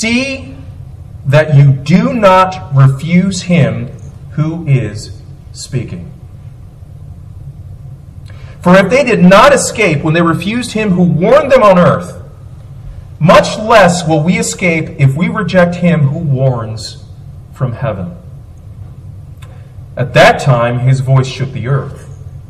See that you do not refuse him who is speaking. For if they did not escape when they refused him who warned them on earth, much less will we escape if we reject him who warns from heaven. At that time his voice shook the earth.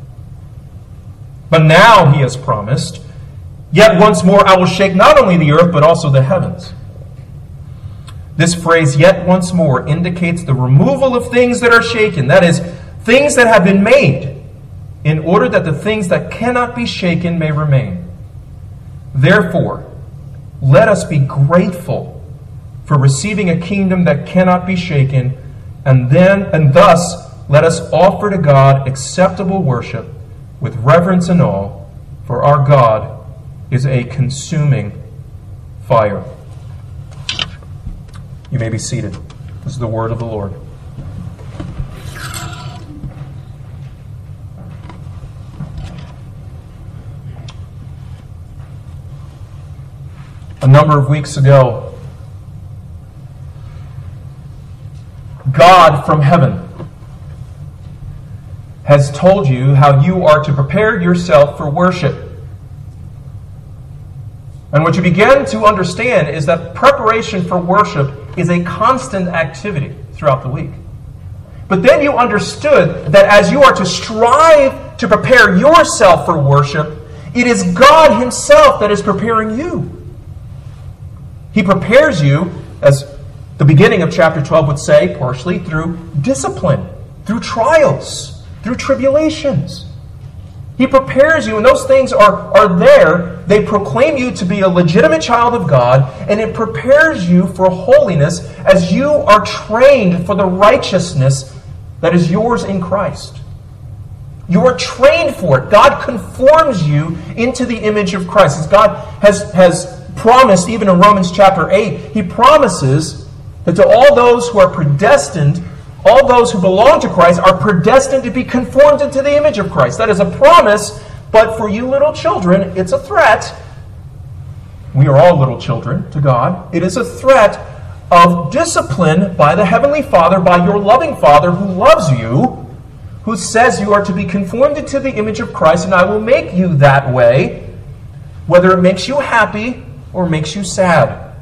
But now he has promised, yet once more I will shake not only the earth but also the heavens. This phrase, yet once more, indicates the removal of things that are shaken, that is, things that have been made, in order that the things that cannot be shaken may remain. Therefore, let us be grateful for receiving a kingdom that cannot be shaken, and thus let us offer to God acceptable worship with reverence and awe, for our God is a consuming fire. You may be seated. This is the word of the Lord. A number of weeks ago, God from heaven has told you how you are to prepare yourself for worship. And what you begin to understand is that preparation for worship is a constant activity throughout the week. But then you understood that as you are to strive to prepare yourself for worship, it is God himself that is preparing you. He prepares you, as the beginning of chapter 12 would say, partially through discipline, through trials, through tribulations. He prepares you, and those things are there. They proclaim you to be a legitimate child of God, and it prepares you for holiness as you are trained for the righteousness that is yours in Christ. You are trained for it. God conforms you into the image of Christ. As God has promised, even in Romans chapter 8, he promises that to all those who are predestined, all those who belong to Christ are predestined to be conformed into the image of Christ. That is a promise, but for you little children, it's a threat. We are all little children to God. It is a threat of discipline by the Heavenly Father, by your loving Father who loves you, who says you are to be conformed into the image of Christ, and I will make you that way, whether it makes you happy or makes you sad.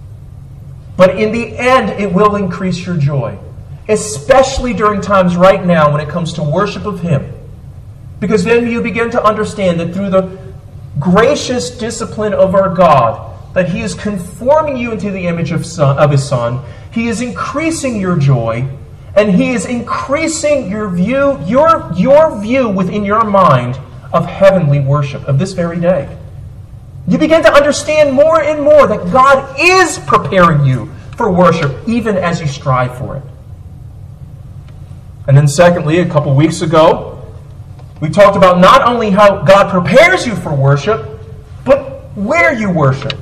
But in the end, it will increase your joy. Especially during times right now when it comes to worship of him. Because then you begin to understand that through the gracious discipline of our God, that he is conforming you into the image of his Son, he is increasing your joy, and he is increasing your view within your mind of heavenly worship, of this very day. You begin to understand more and more that God is preparing you for worship, even as you strive for it. And then secondly, a couple weeks ago, we talked about not only how God prepares you for worship, but where you worship.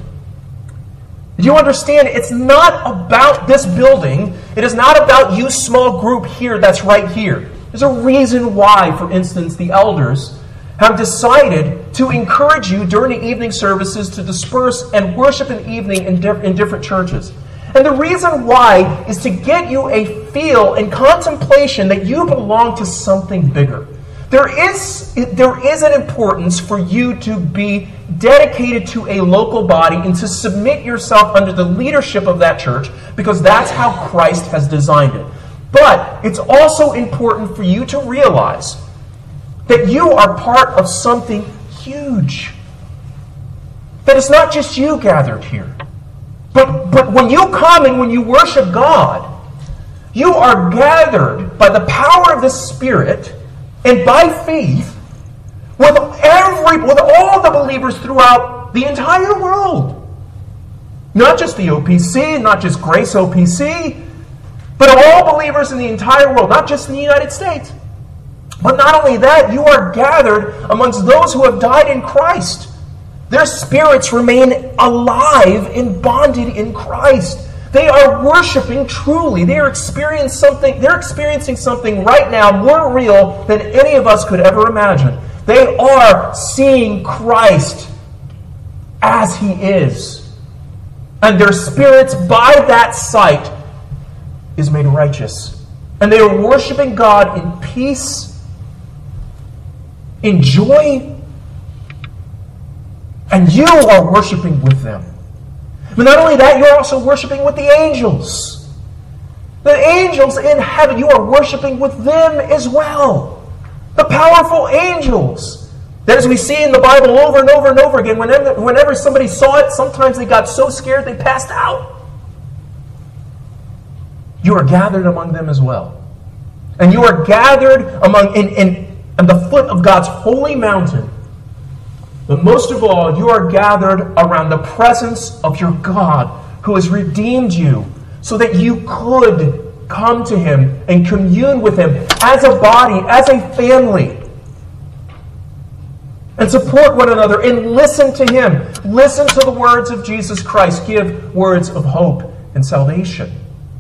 You understand, it's not about this building. It is not about you small group here that's right here. There's a reason why, for instance, the elders have decided to encourage you during the evening services to disperse and worship in the evening in different churches. And the reason why is to get you a feel and contemplation that you belong to something bigger. There is an importance for you to be dedicated to a local body and to submit yourself under the leadership of that church, because that's how Christ has designed it. But it's also important for you to realize that you are part of something huge. That it's not just you gathered here. But when you come and when you worship God, you are gathered by the power of the Spirit and by faith with all the believers throughout the entire world. Not just the OPC, not just Grace OPC, but all believers in the entire world, not just in the United States. But not only that, you are gathered amongst those who have died in Christ. Their spirits remain alive and bonded in Christ. They are worshiping truly. They are experiencing something right now more real than any of us could ever imagine. They are seeing Christ as he is. and their spirits by that sight is made righteous. And they are worshiping God in peace, in joy, and you are worshiping with them. But not only that, you're also worshiping with the angels. The angels in heaven, you are worshiping with them as well. The powerful angels. That, as we see in the Bible over and over and over again, whenever somebody saw it, sometimes they got so scared they passed out. You are gathered among them as well. And you are gathered among in the foot of God's holy mountain. But most of all, you are gathered around the presence of your God who has redeemed you so that you could come to Him and commune with Him as a body, as a family. And support one another and listen to Him. Listen to the words of Jesus Christ. Give words of hope and salvation.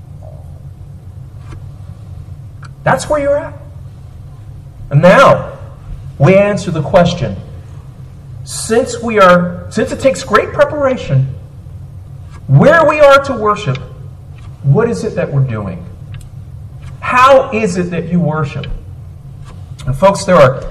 That's where you're at. And now, we answer the question. Since it takes great preparation, where we are to worship, what is it that we're doing? How is it that you worship? And folks,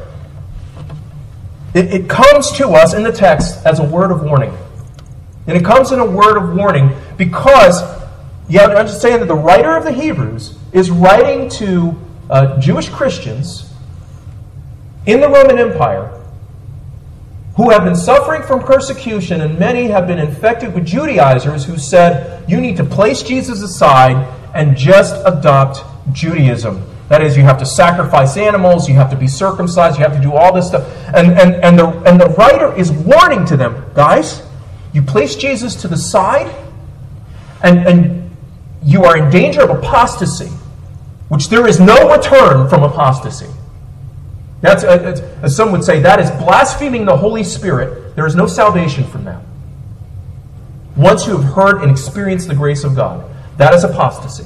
it comes to us in the text as a word of warning. And it comes in a word of warning because you have to understand that the writer of the Hebrews is writing to Jewish Christians in the Roman Empire who have been suffering from persecution, and many have been infected with Judaizers who said, you need to place Jesus aside and just adopt Judaism. That is, you have to sacrifice animals, you have to be circumcised, you have to do all this stuff. And the writer is warning to them, guys, you place Jesus to the side, and you are in danger of apostasy, which there is no return from apostasy. That's, as some would say, that is blaspheming the Holy Spirit. There is no salvation from that. Once you have heard and experienced the grace of God, that is apostasy.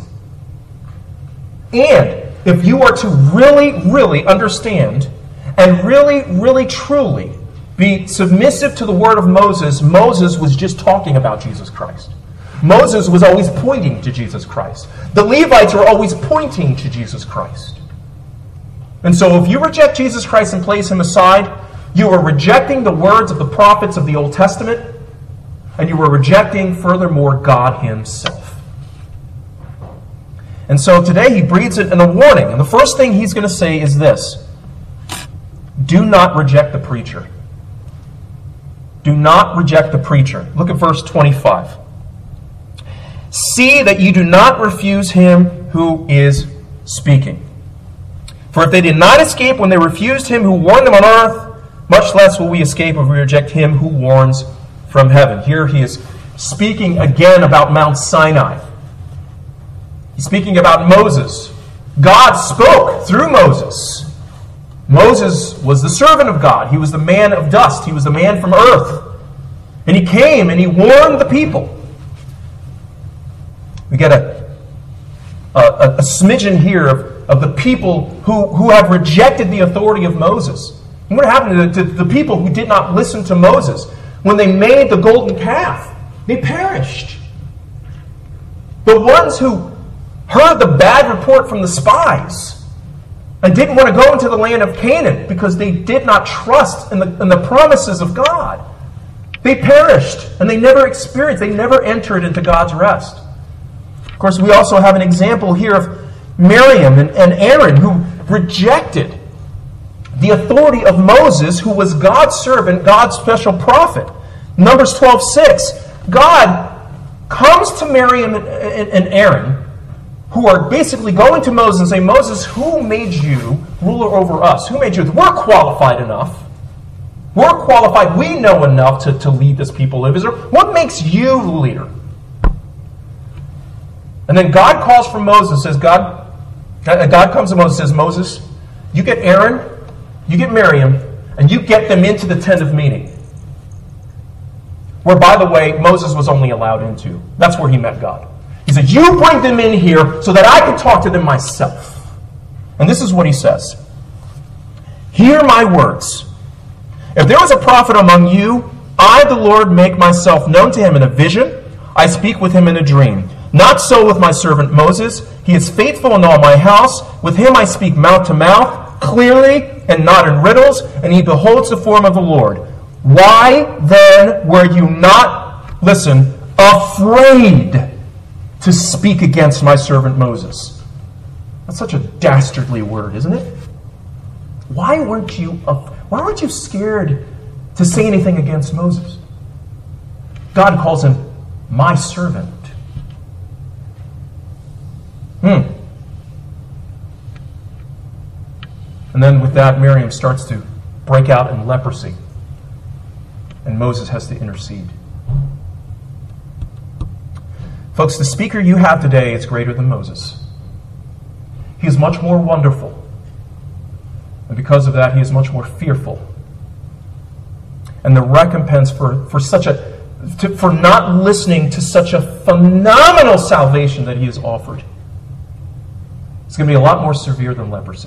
And if you are to really, really understand and really, really, truly be submissive to the word of Moses, Moses was just talking about Jesus Christ. Moses was always pointing to Jesus Christ. The Levites were always pointing to Jesus Christ. And so if you reject Jesus Christ and place Him aside, you are rejecting the words of the prophets of the Old Testament, and you are rejecting, furthermore, God Himself. And so today he breathes it in a warning. And the first thing he's going to say is this: do not reject the preacher. Do not reject the preacher. Look at verse 25. See that you do not refuse him who is speaking. For if they did not escape when they refused him who warned them on earth, much less will we escape if we reject him who warns from heaven. Here he is speaking again about Mount Sinai. He's speaking about Moses. God spoke through Moses. Moses was the servant of God. He was the man of dust. He was the man from earth. And he came and he warned the people. We get a smidgen here of the people who have rejected the authority of Moses. And what happened to the people who did not listen to Moses? When they made the golden calf, they perished. The ones who heard the bad report from the spies and didn't want to go into the land of Canaan because they did not trust in the promises of God, they perished and they never experienced, they never entered into God's rest. Of course, we also have an example here of Miriam and Aaron who rejected the authority of Moses, who was God's servant, God's special prophet. Numbers 12:6, God comes to Miriam and Aaron, who are basically going to Moses and saying, Moses, who made you ruler over us? Who made you? We're qualified enough. We're qualified. We know enough to lead this people of Israel. What makes you the leader? And then God calls for Moses, says, God comes to Moses and says, Moses, you get Aaron, you get Miriam, and you get them into the tent of meeting. Where, by the way, Moses was only allowed into. That's where he met God. He said, you bring them in here so that I can talk to them myself. And this is what he says. Hear my words. If there was a prophet among you, I, the Lord, make myself known to him in a vision. I speak with him in a dream. Not so with my servant Moses. He is faithful in all my house. With him I speak mouth to mouth, clearly and not in riddles, and he beholds the form of the Lord. Why then were you not, listen, afraid to speak against my servant Moses? That's such a dastardly word, isn't it? Why weren't you scared to say anything against Moses? God calls him my servant. And then with that, Miriam starts to break out in leprosy. And Moses has to intercede. Folks, the speaker you have today is greater than Moses. He is much more wonderful. And because of that, he is much more fearful. And the recompense for not listening to such a phenomenal salvation that he has offered, it's going to be a lot more severe than leprosy.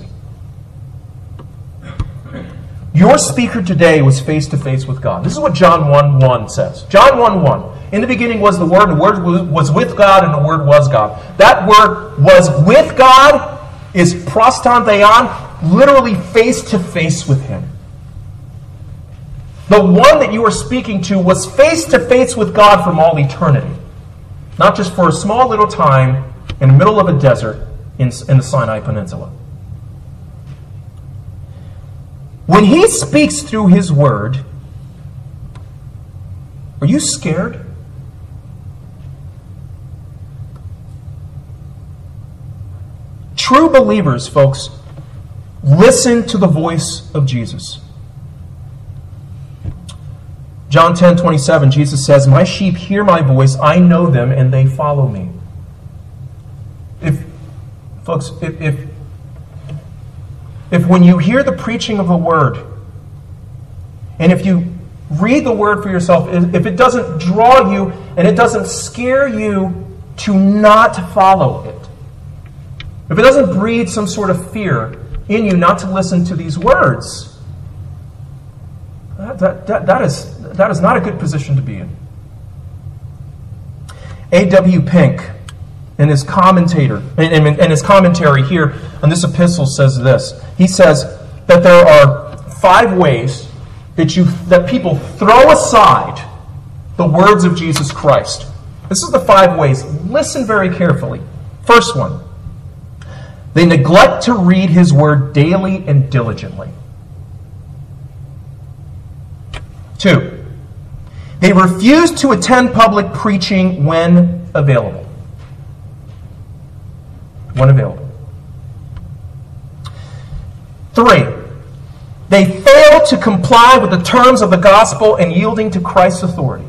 Your speaker today was face to face with God. This is what John 1:1 says. John 1:1. In the beginning was the Word, and the Word was with God, and the Word was God. That word was with God is proston theon, literally face to face with him. The one that you are speaking to was face to face with God from all eternity. Not just for a small little time in the middle of a desert in the Sinai Peninsula. When he speaks through his word, are you scared? True believers, folks, listen to the voice of Jesus. John 10:27, Jesus says, "My sheep hear my voice, I know them, and they follow me." If when you hear the preaching of the Word, and if you read the Word for yourself, if it doesn't draw you and it doesn't scare you to not follow it, if it doesn't breed some sort of fear in you not to listen to these words, that is not a good position to be in. A.W. Pink, in his commentary here on this epistle, says this. He says that there are 5 ways that people throw aside the words of Jesus Christ. This is the 5 ways. Listen very carefully. First one, they neglect to read his word daily and diligently. 2, they refuse to attend public preaching when available. When available. 3, they fail to comply with the terms of the gospel and yielding to Christ's authority.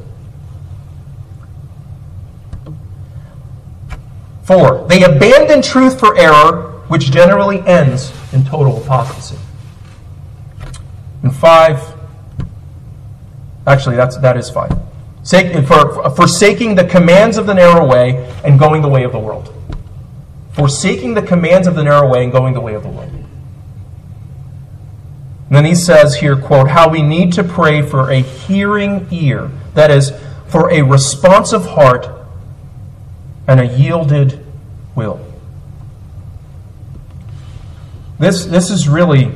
4, they abandon truth for error, which generally ends in total apostasy. And 5, actually that is 5. Forsaking the commands of the narrow way and going the way of the world. Forsaking the commands of the narrow way and going the way of the world. And then he says here, quote, how we need to pray for a hearing ear. That is, for a responsive heart and a yielded will. This is really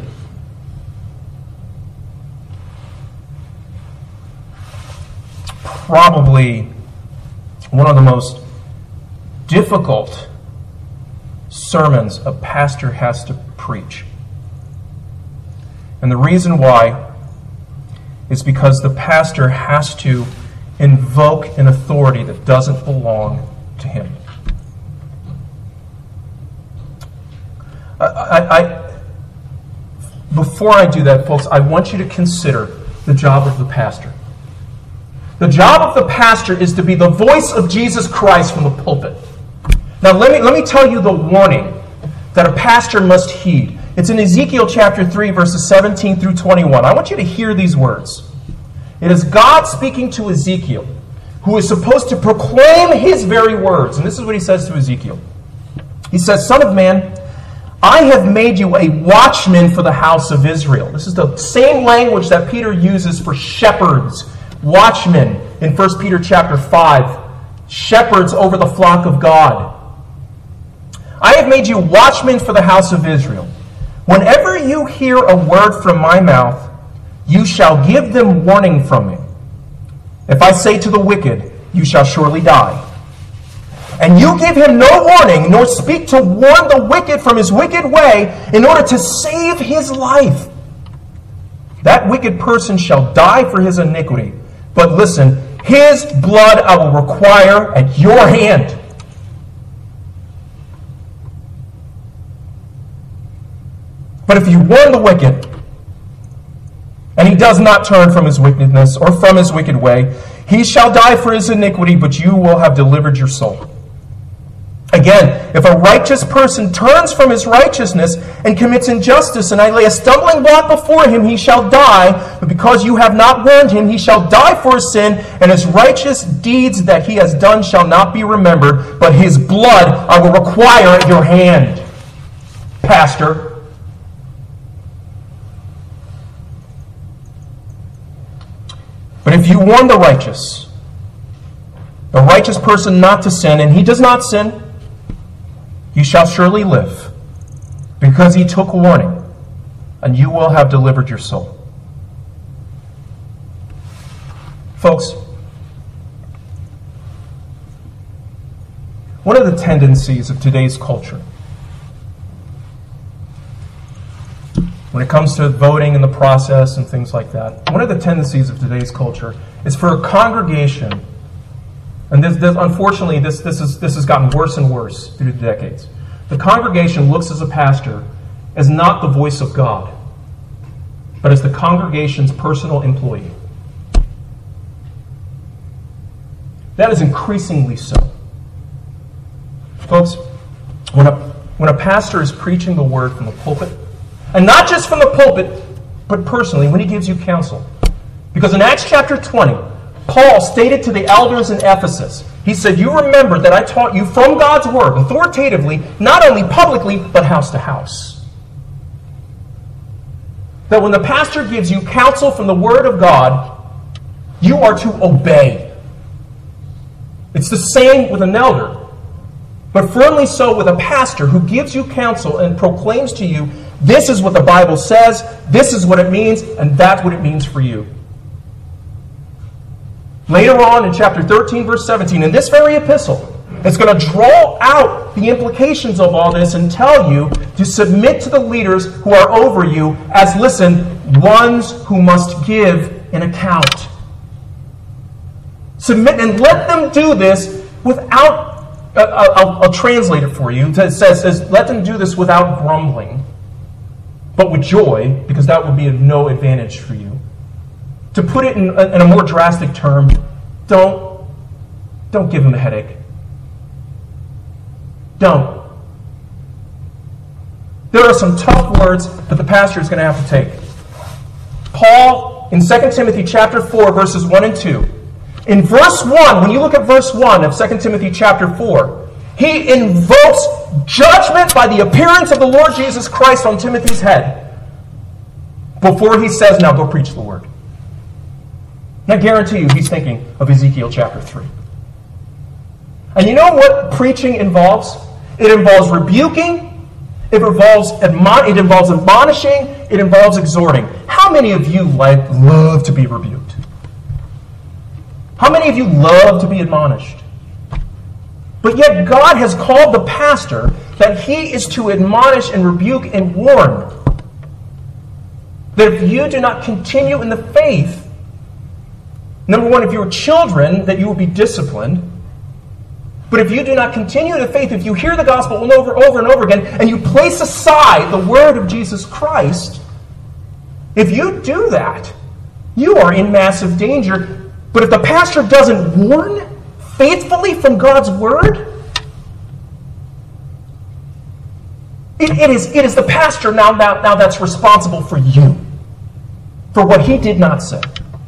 probably one of the most difficult sermons a pastor has to preach. And the reason why is because the pastor has to invoke an authority that doesn't belong to him. Before I do that, folks, I want you to consider the job of the pastor. The job of the pastor is to be the voice of Jesus Christ from the pulpit. Now, let me tell you the warning that a pastor must heed. It's in Ezekiel chapter 3, verses 17 through 21. I want you to hear these words. It is God speaking to Ezekiel, who is supposed to proclaim his very words. And this is what he says to Ezekiel. He says, Son of man, I have made you a watchman for the house of Israel. This is the same language that Peter uses for shepherds, watchmen, in 1 Peter chapter 5, shepherds over the flock of God. I have made you watchmen for the house of Israel. Whenever you hear a word from my mouth, you shall give them warning from me. If I say to the wicked, you shall surely die, and you give him no warning, nor speak to warn the wicked from his wicked way in order to save his life, that wicked person shall die for his iniquity. But listen, his blood I will require at your hand. But if you warn the wicked, and he does not turn from his wickedness or from his wicked way, he shall die for his iniquity, but you will have delivered your soul. Again, if a righteous person turns from his righteousness and commits injustice, and I lay a stumbling block before him, he shall die. But because you have not warned him, he shall die for his sin, and his righteous deeds that he has done shall not be remembered, but his blood I will require at your hand. Pastor. But if you warn the righteous person not to sin, and he does not sin, you shall surely live, because he took warning, and you will have delivered your soul. Folks, one of the tendencies of today's culture, when it comes to voting and the process and things like that, one of the tendencies of today's culture is for a congregation, and unfortunately this has gotten worse and worse through the decades. The congregation looks as a pastor as not the voice of God, but as the congregation's personal employee. That is increasingly so. Folks, when a pastor is preaching the word from the pulpit, and not just from the pulpit, but personally, when he gives you counsel. Because in Acts chapter 20, Paul stated to the elders in Ephesus, he said, you remember that I taught you from God's word, authoritatively, not only publicly, but house to house. That when the pastor gives you counsel from the word of God, you are to obey. It's the same with an elder, but firmly so with a pastor who gives you counsel and proclaims to you, this is what the Bible says, this is what it means, and that's what it means for you. Later on in chapter 13, verse 17, in this very epistle, it's going to draw out the implications of all this and tell you to submit to the leaders who are over you as, listen, ones who must give an account. Submit and let them do this without, I'll translate it for you. It says, let them do this without grumbling, but with joy, because that would be of no advantage for you. To put it in a more drastic term, don't give them a headache. Don't. There are some tough words that the pastor is going to have to take. Paul, in 2 Timothy chapter 4, verses 1 and 2, in verse 1, when you look at verse 1 of 2 Timothy chapter 4, he invokes judgment by the appearance of the Lord Jesus Christ on Timothy's head before he says, now go preach the word. And I guarantee you he's thinking of Ezekiel chapter 3. And you know what preaching involves? It involves rebuking, it involves admonishing, it involves exhorting. How many of you love to be rebuked? How many of you love to be admonished? But yet God has called the pastor that he is to admonish and rebuke and warn. That if you do not continue in the faith, number one, if you're children, that you will be disciplined. But if you do not continue in the faith, if you hear the gospel over and over again, and you place aside the word of Jesus Christ, if you do that, you are in massive danger. But if the pastor doesn't warn faithfully from God's word, it is the pastor now that's responsible for you, for what he did not say.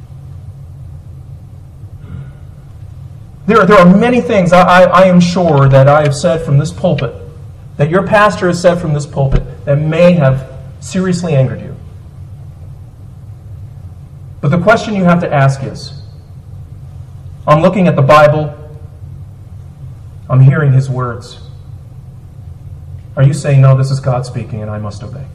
There are many things I am sure that I have said from this pulpit, that your pastor has said from this pulpit, that may have seriously angered you. But the question you have to ask is, I'm looking at the Bible, I'm hearing his words. Are you saying, no, this is God speaking and I must obey?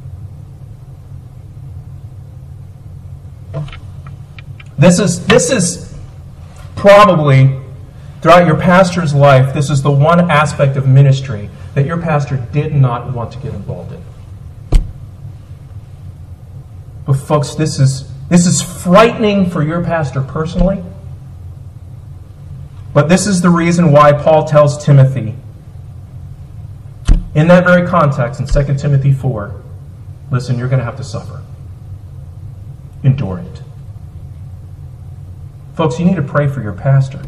This is probably, throughout your pastor's life, this is the one aspect of ministry that your pastor did not want to get involved in. But folks, this is frightening for your pastor personally. But this is the reason why Paul tells Timothy, in that very context, in 2 Timothy 4, listen, you're going to have to suffer. Endure it. Folks, you need to pray for your pastor.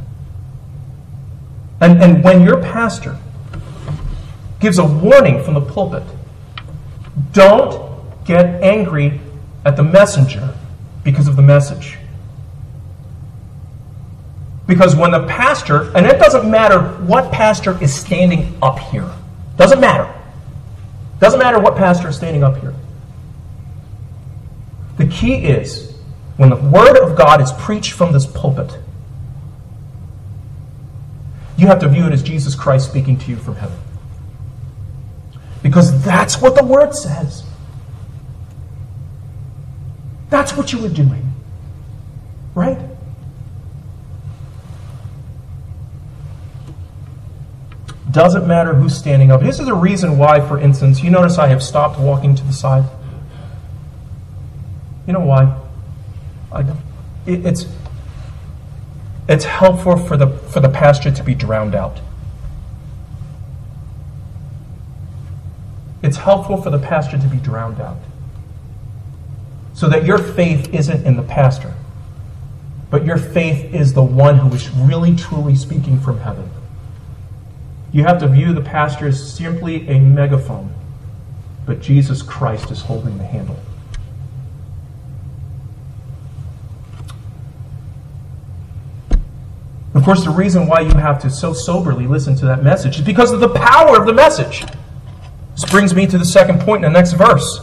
And when your pastor gives a warning from the pulpit, don't get angry at the messenger because of the message. Because when the pastor, and it doesn't matter what pastor is standing up here. Doesn't matter. Doesn't matter what pastor is standing up here. The key is, when the Word of God is preached from this pulpit, you have to view it as Jesus Christ speaking to you from heaven. Because that's what the Word says. That's what you were doing. Right? Doesn't matter who's standing up. This is a reason why, for instance, you notice I have stopped walking to the side. You know why? It's helpful for the pastor to be drowned out. It's helpful for the pastor to be drowned out. So that your faith isn't in the pastor, but your faith is the one who is really, truly speaking from heaven. You have to view the pastor as simply a megaphone, but Jesus Christ is holding the handle. Of course, the reason why you have to so soberly listen to that message is because of the power of the message. This brings me to the second point in the next verse.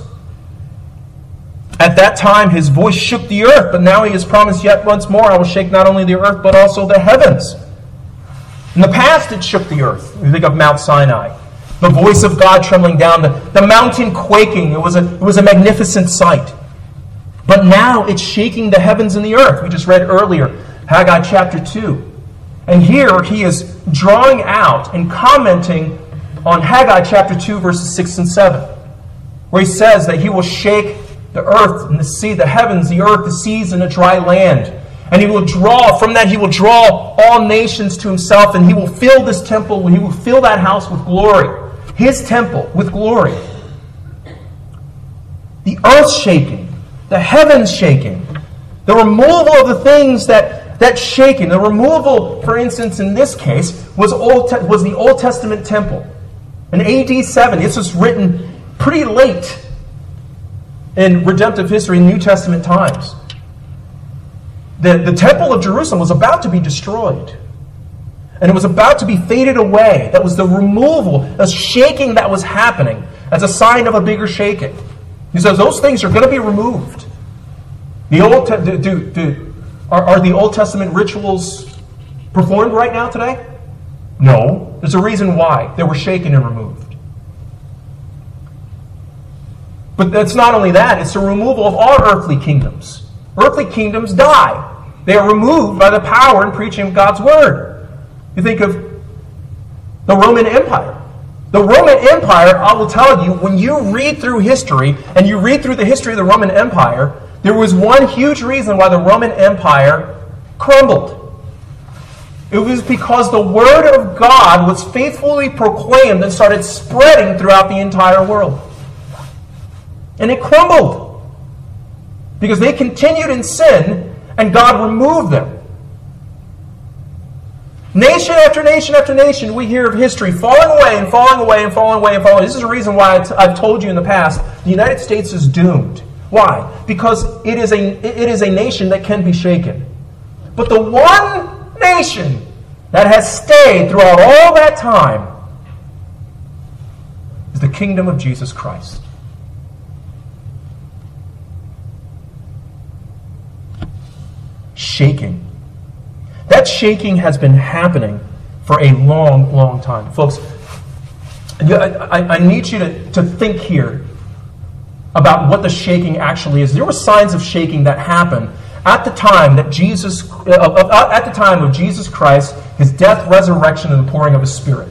At that time his voice shook the earth, but now he has promised, yet once more I will shake not only the earth, but also the heavens. In the past it shook the earth. You think of Mount Sinai. The voice of God trembling down, the mountain quaking. It was a magnificent sight. But now it's shaking the heavens and the earth. We just read earlier, Haggai chapter 2. And here he is drawing out and commenting on Haggai chapter 2, verses 6 and 7, where he says that he will shake the earth and the sea, the heavens, the earth, the seas, and the dry land. And he will draw, from that he will draw all nations to himself, and he will fill this temple, he will fill that house with glory. His temple with glory. The earth shaking, the heavens shaking, the removal of the things that shaking. The removal, for instance, in this case, was the Old Testament temple. In AD 7, this was written pretty late in redemptive history in New Testament times. The temple of Jerusalem was about to be destroyed. And it was about to be faded away. That was the removal, the shaking that was happening as a sign of a bigger shaking. He says those things are going to be removed. Are the Old Testament rituals performed right now today? No. There's a reason why. They were shaken and removed. But that's not only that. It's the removal of all earthly kingdoms. Earthly kingdoms die. They are removed by the power and preaching of God's Word. You think of the Roman Empire. The Roman Empire, I will tell you, when you read through history, and you read through the history of the Roman Empire, there was one huge reason why the Roman Empire crumbled. It was because the Word of God was faithfully proclaimed and started spreading throughout the entire world. And it crumbled. Because they continued in sin, and God removed them. Nation after nation after nation, we hear of history falling away and falling away and falling away and falling away. This is the reason why I've told you in the past, the United States is doomed. Why? Because it is a nation that can be shaken. But the one nation that has stayed throughout all that time is the kingdom of Jesus Christ. Shaking. That shaking has been happening for a long, long time. Folks, I need you to think here about what the shaking actually is. There were signs of shaking that happened at the time that at the time of Jesus Christ, his death, resurrection, and the pouring of his Spirit.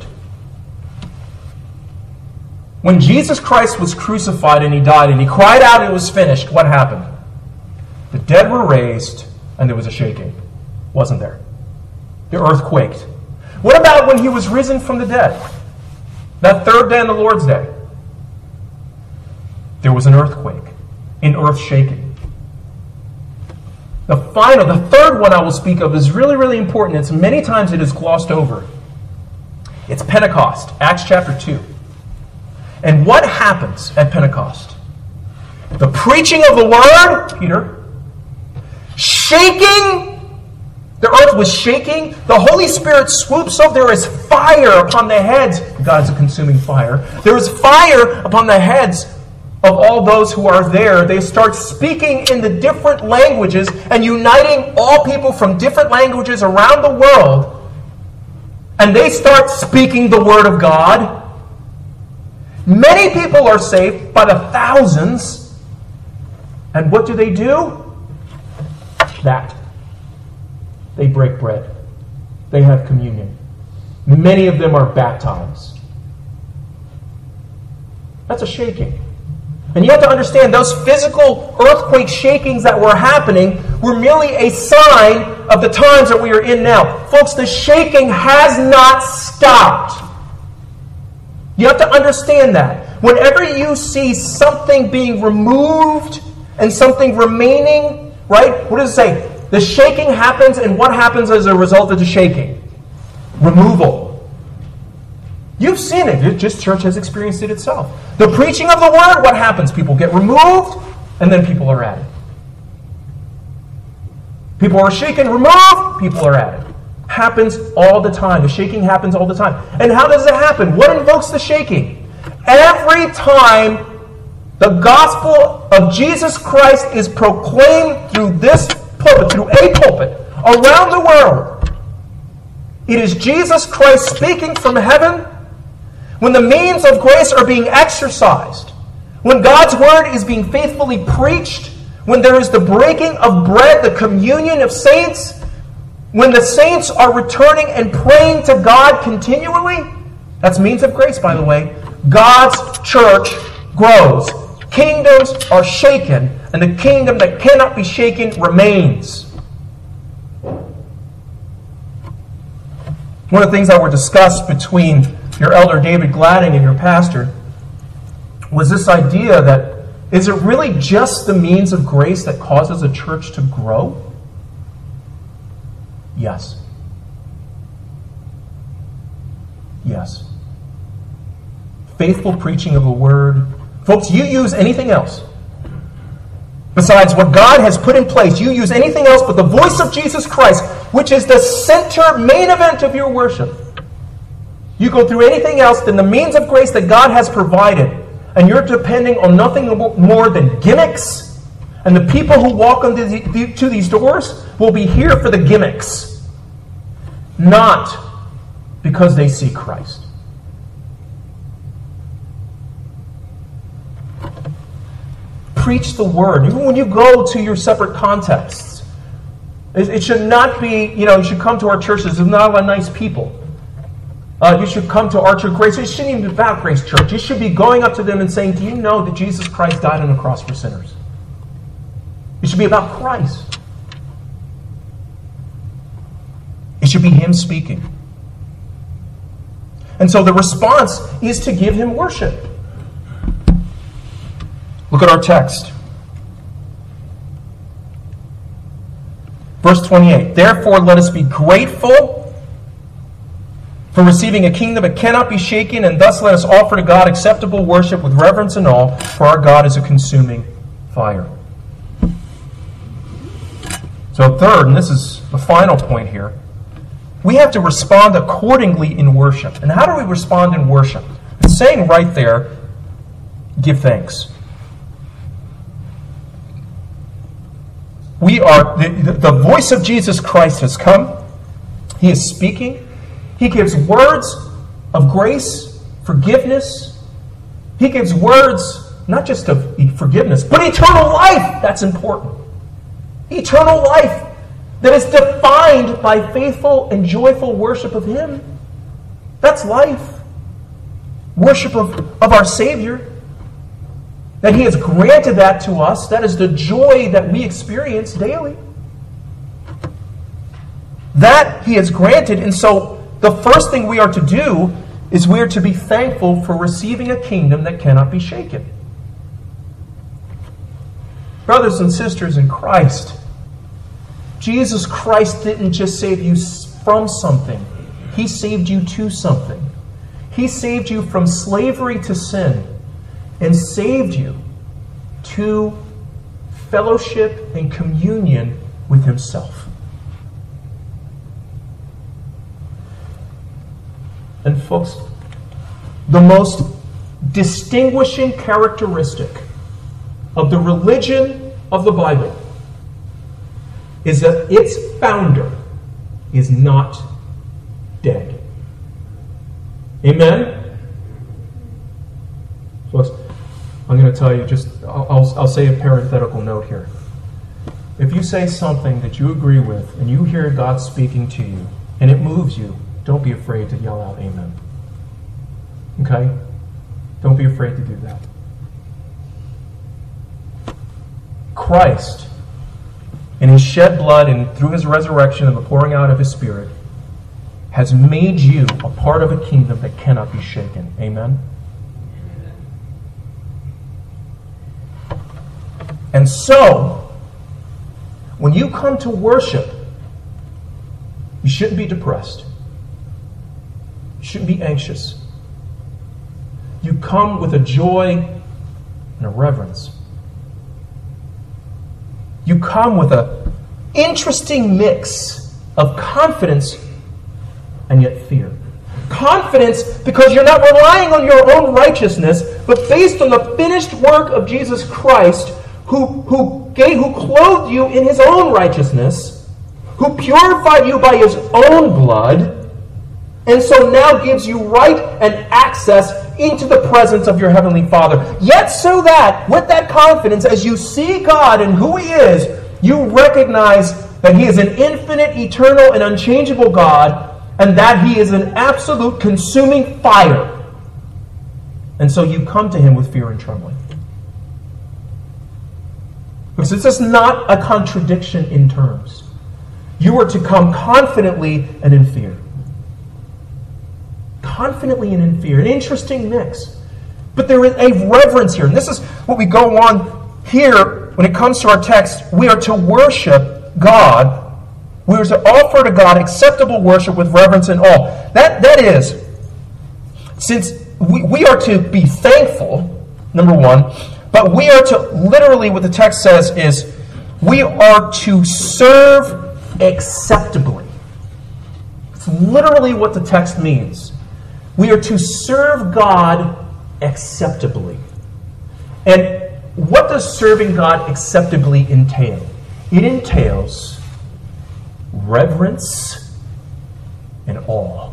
When Jesus Christ was crucified and he died and he cried out, "It was finished," what happened? The dead were raised and there was a shaking. Wasn't there? The earth quaked. What about when he was risen from the dead? That third day on the Lord's Day. There was an earthquake, an earth shaking. The third one I will speak of is really, really important. It's many times it is glossed over. It's Pentecost, Acts chapter 2. And what happens at Pentecost? The preaching of the word, Peter, shaking. The earth was shaking. The Holy Spirit swoops up. There is fire upon the heads. God is a consuming fire. There is fire upon the heads of all those who are there. They start speaking in the different languages and uniting all people from different languages around the world. And they start speaking the word of God. Many people are saved by the thousands. And what do? That. They break bread. They have communion. Many of them are baptized. That's a shaking. And you have to understand, those physical earthquake shakings that were happening were merely a sign of the times that we are in now. Folks, the shaking has not stopped. You have to understand that. Whenever you see something being removed and something remaining, right? What does it say? The shaking happens, and what happens as a result of the shaking? Removal. You've seen it. Just church has experienced it itself. The preaching of the word, what happens? People get removed, and then people are added. People are shaken, removed, people are added. Happens all the time. The shaking happens all the time. And how does it happen? What invokes the shaking? Every time the gospel of Jesus Christ is proclaimed through this pulpit, through a pulpit, around the world, it is Jesus Christ speaking from heaven. When the means of grace are being exercised, when God's word is being faithfully preached, when there is the breaking of bread, the communion of saints, when the saints are returning and praying to God continually, that's means of grace, by the way, God's church grows. Kingdoms are shaken, and the kingdom that cannot be shaken remains. One of the things that were discussed between your elder David Gladding and your pastor was this idea that, is it really just the means of grace that causes a church to grow? Yes. Yes. Faithful preaching of the word. Folks, you use anything else besides what God has put in place. You use anything else but the voice of Jesus Christ, which is the center, main event of your worship. You go through anything else than the means of grace that God has provided, and you're depending on nothing more than gimmicks. And the people who walk to these doors will be here for the gimmicks, not because they see Christ. Preach the word. Even when you go to your separate contexts, it should not be, you should come to our churches. There's not a lot of nice people. You should come to our church. Grace, it shouldn't even be about Grace Church. You should be going up to them and saying, do you know that Jesus Christ died on the cross for sinners? It should be about Christ. It should be Him speaking. And so the response is to give Him worship. Look at our text. Verse 28. Therefore, let us be grateful for receiving a kingdom that cannot be shaken, and thus let us offer to God acceptable worship with reverence and awe, for our God is a consuming fire. So third, and this is the final point here, we have to respond accordingly in worship. And how do we respond in worship? It's saying right there, give thanks. We are, the voice of Jesus Christ has come. He is speaking. He gives words of grace, forgiveness. He gives words not just of forgiveness, but eternal life. That's important. Eternal life that is defined by faithful and joyful worship of Him. That's life. Worship of our Savior. That He has granted that to us. That is the joy that we experience daily. That He has granted. And so the first thing we are to do is we are to be thankful for receiving a kingdom that cannot be shaken. Brothers and sisters in Christ, Jesus Christ didn't just save you from something. He saved you to something. He saved you from slavery to sin and saved you to fellowship and communion with Himself. And folks, the most distinguishing characteristic of the religion of the Bible is that its founder is not dead. Amen? Folks, I'm going to tell you I'll say a parenthetical note here. If you say something that you agree with and you hear God speaking to you and it moves you, don't be afraid to yell out amen. Okay? Don't be afraid to do that. Christ, in His shed blood and through His resurrection and the pouring out of His Spirit, has made you a part of a kingdom that cannot be shaken. Amen? And so, when you come to worship, you shouldn't be depressed. You shouldn't be anxious. You come with a joy and a reverence. You come with an interesting mix of confidence and yet fear. Confidence because you're not relying on your own righteousness, but based on the finished work of Jesus Christ, who clothed you in His own righteousness, who purified you by His own blood, and so now gives you right and access into the presence of your Heavenly Father. Yet so that, with that confidence, as you see God and who He is, you recognize that He is an infinite, eternal, and unchangeable God, and that He is an absolute consuming fire. And so you come to Him with fear and trembling. Because this is not a contradiction in terms. You are to come confidently and in fear. Confidently and in fear. An interesting mix. But there is a reverence here. And this is what we go on here when it comes to our text. We are to worship God. We are to offer to God acceptable worship with reverence and awe. That is, since we are to be thankful, number one, but we are to, literally what the text says is, we are to serve acceptably. It's literally what the text means. We are to serve God acceptably. And what does serving God acceptably entail? It entails reverence and awe.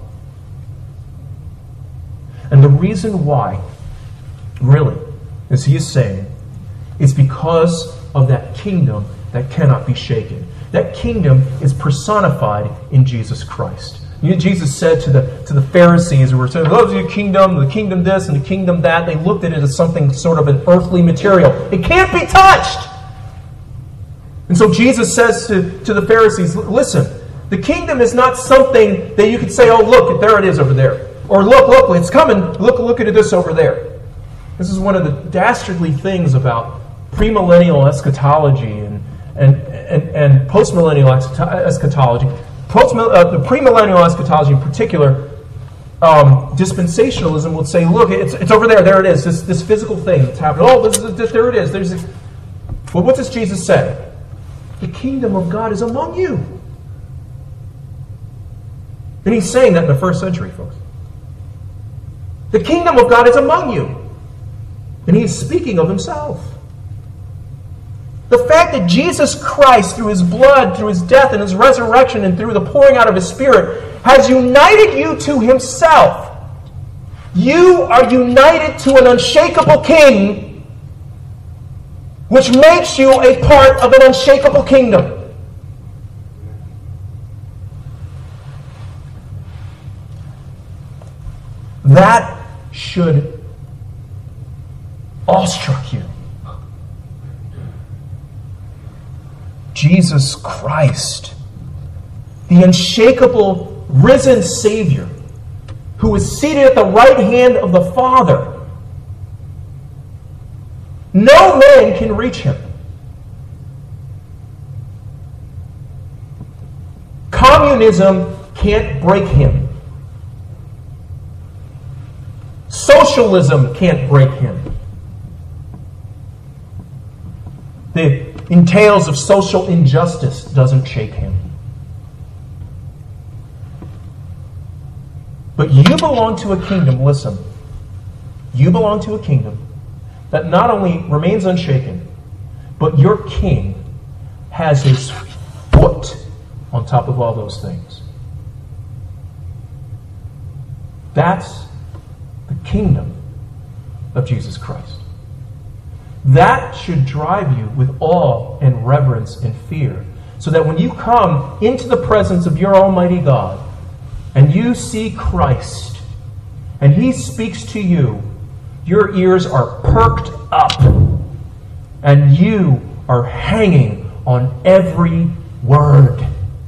And the reason why, really, as he is saying, is because of that kingdom that cannot be shaken. That kingdom is personified in Jesus Christ. Jesus said to the Pharisees who were saying, "Loves your kingdom, the kingdom this and the kingdom that." They looked at it as something sort of an earthly material. It can't be touched. And so Jesus says to the Pharisees, listen, the kingdom is not something that you could say, "Oh, look, there it is over there." Or look, it's coming. Look at this over there. This is one of the dastardly things about premillennial eschatology and postmillennial eschatology. The premillennial eschatology in particular, dispensationalism would say, "Look, it's over there. There it is. This physical thing that's happening. Oh, there it is. Well, what does Jesus say? The kingdom of God is among you." And he's saying that in the first century, folks. The kingdom of God is among you. And he's speaking of himself. The fact that Jesus Christ, through his blood, through his death and his resurrection, and through the pouring out of his Spirit, has united you to himself. You are united to an unshakable king, which makes you a part of an unshakable kingdom. That should awestruck you. Jesus Christ, the unshakable risen Savior, who is seated at the right hand of the Father. No man can reach him. Communism can't break him. Socialism can't break him. The entails of social injustice doesn't shake him. But you belong to a kingdom, listen, you belong to a kingdom that not only remains unshaken, but your king has his foot on top of all those things. That's the kingdom of Jesus Christ. That should drive you with awe and reverence and fear, so that when you come into the presence of your Almighty God and you see Christ and He speaks to you, your ears are perked up and you are hanging on every word.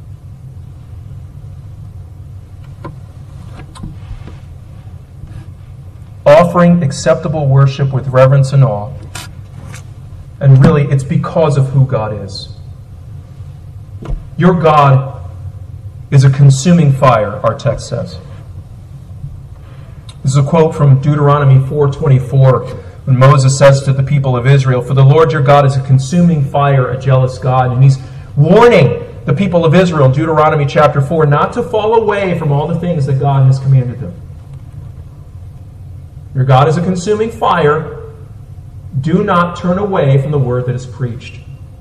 Offering acceptable worship with reverence and awe. And really, it's because of who God is. Your God is a consuming fire, our text says. This is a quote from Deuteronomy 4:24, when Moses says to the people of Israel, "For the Lord your God is a consuming fire, a jealous God." And he's warning the people of Israel in Deuteronomy chapter 4 not to fall away from all the things that God has commanded them. Your God is a consuming fire. Do not turn away from the word that is preached.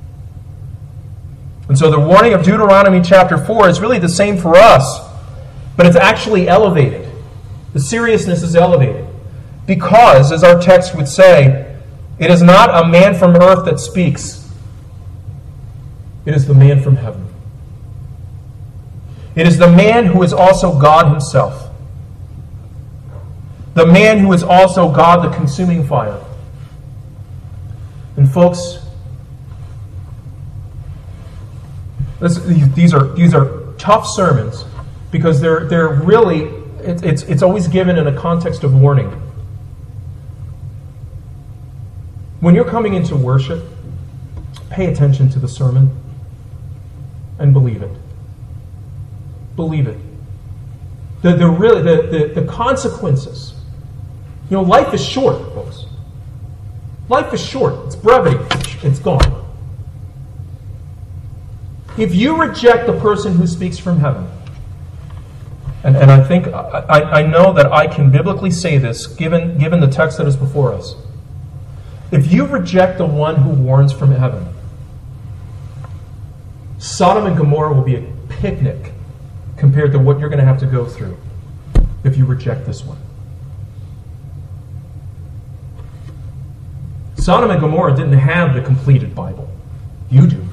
And so the warning of Deuteronomy chapter 4 is really the same for us, but it's actually elevated. The seriousness is elevated. Because, as our text would say, it is not a man from earth that speaks. It is the man from heaven. It is the man who is also God himself. The man who is also God, the consuming fire. And folks, these are tough sermons because they're really it's always given in a context of warning. When you're coming into worship, pay attention to the sermon and believe it. Believe it. The consequences. You know, life is short, folks. Life is short. It's brevity. It's gone. If you reject the person who speaks from heaven, and I think I know that I can biblically say this, given the text that is before us. If you reject the one who warns from heaven, Sodom and Gomorrah will be a picnic compared to what you're going to have to go through if you reject this one. Sodom and Gomorrah didn't have the completed Bible. You do.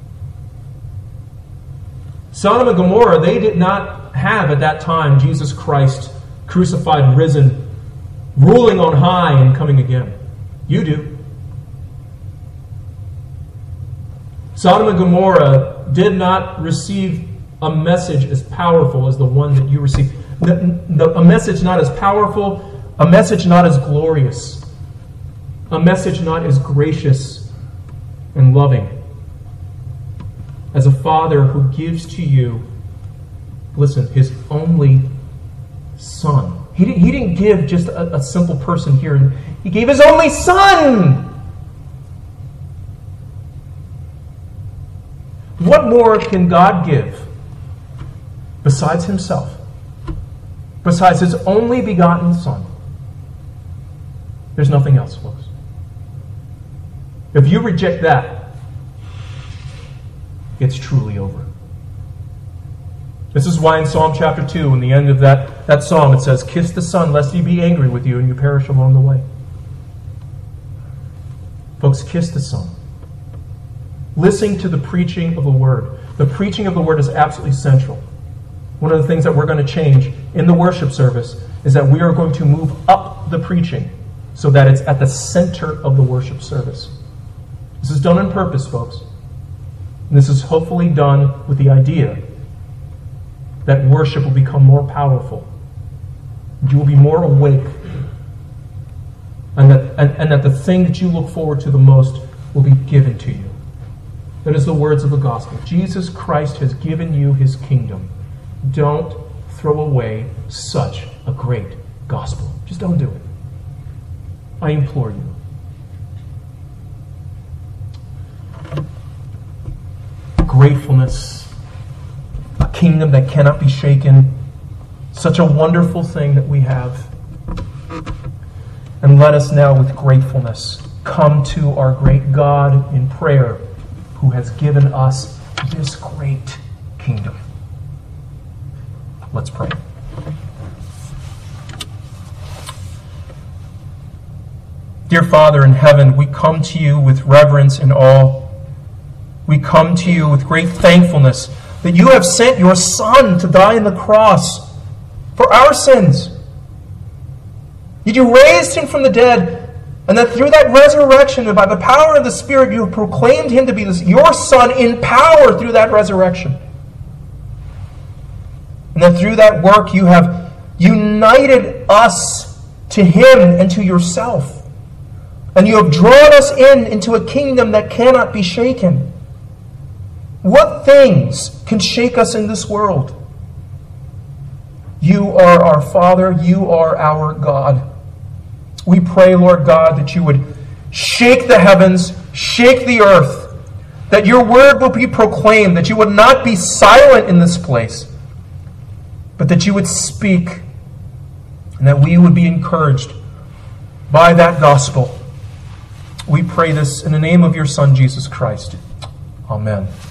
Sodom and Gomorrah, they did not have at that time Jesus Christ crucified, risen, ruling on high and coming again. You do. Sodom and Gomorrah did not receive a message as powerful as the one that you received. A message not as powerful, a message not as glorious, a message not as gracious and loving as a father who gives to you, listen, his only son. He didn't give just a simple person here. He gave his only son. What more can God give besides himself? Besides his only begotten son? There's nothing else, folks. If you reject that, it's truly over. This is why in Psalm chapter 2, in the end of that psalm, it says, "Kiss the Son, lest he be angry with you, and you perish along the way." Folks, kiss the Son. Listen to the preaching of the Word. The preaching of the Word is absolutely central. One of the things that we're going to change in the worship service is that we are going to move up the preaching so that it's at the center of the worship service. This is done on purpose, folks. And this is hopefully done with the idea that worship will become more powerful. You will be more awake. And that the thing that you look forward to the most will be given to you. That is the words of the gospel. Jesus Christ has given you his kingdom. Don't throw away such a great gospel. Just don't do it. I implore you. Gratefulness. A kingdom that cannot be shaken. Such a wonderful thing that we have. And let us now with gratefulness come to our great God in prayer, who has given us this great kingdom. Let's pray. Dear Father in heaven, we come to you with reverence and awe. We come to you with great thankfulness that you have sent your Son to die on the cross for our sins. That you raised him from the dead, and that through that resurrection and by the power of the Spirit, you have proclaimed him to be your Son in power through that resurrection. And that through that work you have united us to him and to yourself. And you have drawn us into a kingdom that cannot be shaken. What things can shake us in this world? You are our Father. You are our God. We pray, Lord God, that you would shake the heavens, shake the earth, that your word will be proclaimed, that you would not be silent in this place, but that you would speak, and that we would be encouraged by that gospel. We pray this in the name of your Son, Jesus Christ. Amen.